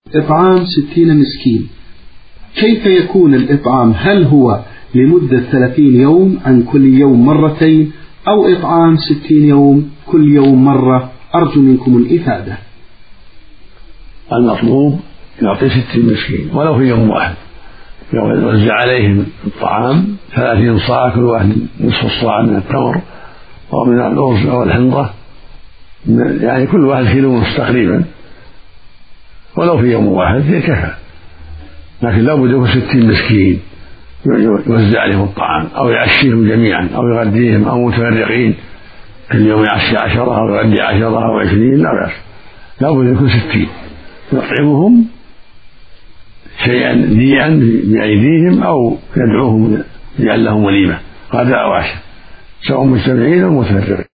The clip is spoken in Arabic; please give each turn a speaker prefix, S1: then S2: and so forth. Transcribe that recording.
S1: إطعام 60 مسكين، كيف يكون الإطعام؟ هل هو لمدة 30 يوم عن كل يوم مرتين، أو إطعام 60 يوم كل يوم مرة؟ أرجو منكم الإفادة.
S2: المطلوب يعطي 60 مسكين ولو في يوم واحد، يوزع عليهم الطعام 30 صاع، كل واحد نصف الصاع من التمر أو من الأرز أو الحنطة، يعني كل واحد كيلو ونصف تقريبا، ولو في يوم واحد كفى. لكن لا بد يكون 60 مسكين يوزع عليهم الطعام، أو يعشيهم جميعا، أو يغديهم، أو متفرقين، كل يوم يعشي 10 أو يغدي 10 أو 20، لا بأس. لا بد يكون 60 يطعمهم شيئا ديئا بأيديهم، أو يدعوهم يجعل لهم وليمة غداء أو عشاء، سواء مجتمعين أو متفرقين.